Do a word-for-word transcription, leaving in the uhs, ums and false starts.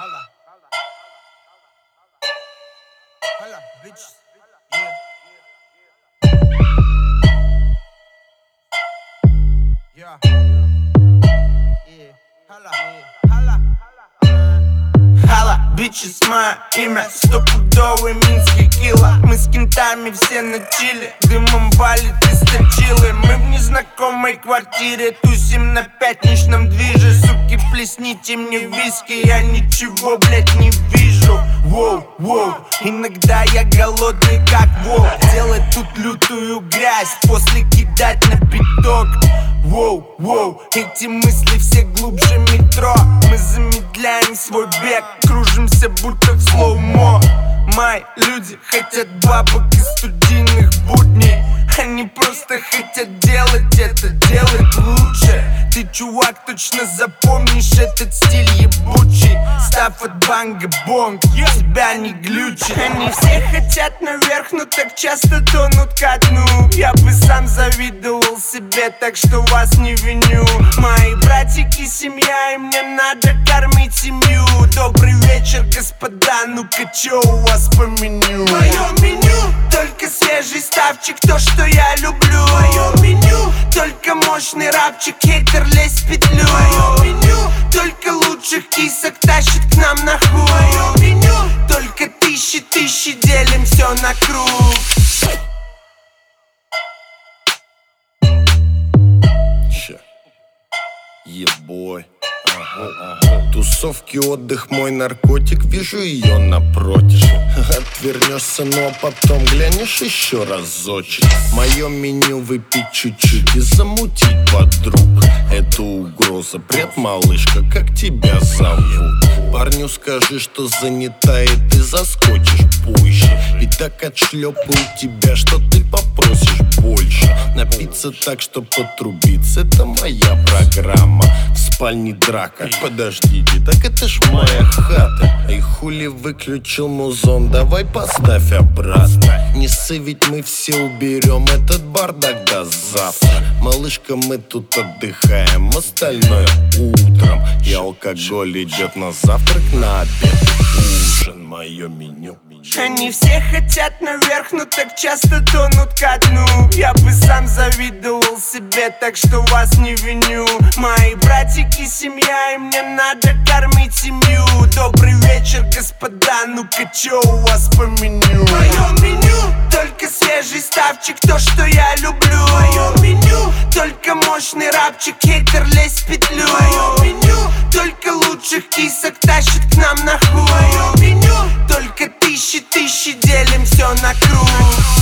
Holla. Holla, bitches. Yeah. Yeah. Yeah. Holla. Holla. Holla, bitches, мое имя. Стопудовый минский килла. Мы с кентами все на чиле. Дымом валит из точилы. Мы в незнакомой квартире тусим на пятничном движе. Суки, плесните мне виски, я ничего, блять, не вижу. Воу, воу, иногда я голодный как волк. Делать тут лютую грязь, после кидать на биток. Воу, воу, эти мысли все глубже метро. Мы замедляем свой бег, кружимся будто в слоумо. Мои люди хотят бабок из студийных будней. Они просто хотят делать это, делать лучше. Ты, чувак, точно запомнишь этот стиль ебучий. Став от банга бонг, тебя не глючит. Они все хотят наверх, но так часто тонут ко дну. Я бы сам завидовал себе, так что вас не виню. Мои братики, семья, и мне надо кормить семью. Добрый вечер, господа, ну-ка, чё у вас по меню? Мое меню, только свежий ставчик, то, что я люблю. Мое меню, только мощный рапчик, хейтер, лезь в петлю. Мое меню, только лучших кисок тащит к нам на хуй. Мое меню, только тысячи, тысячи, делим все на круг. Ебой. Ага, ага. Тусовки, отдых, мой наркотик. Вижу ее напротив. Отвернешься, ну а потом глянешь еще разочек. Мое меню выпить чуть-чуть и замутить подруг. Это угроза, бред, малышка, как тебя зовут? Парню скажи, что занята, и ты заскочишь позже. И так отшлепаю тебя, что ты попросишь больше. Напиться так, что потрубиться, это моя программа. В спальне драка, подождите, так это ж моя хата. И хули выключил музон, давай поставь обратно. Не ссы, ведь мы все уберем этот бардак до завтра. Малышка, мы тут отдыхаем, остальное утром. И алкоголь идет на завтрак, на обед, ужин, мое меню. Они все хотят наверх, но так часто тонут ко дну. Я бы сам завидовал себе, так что вас не виню. Мои братики, семья, и мне надо кормить семью. Добрый вечер, господа, ну-ка, чё у вас по меню? Мое меню, только свежий ставчик, то, что я люблю. Мое меню, только мощный рапчик, хейтер, лезь в петлю. Мое меню, только лучших кисок тащит к нам на хуй. Мое меню, только тысячи, тысячи, делим все на круг.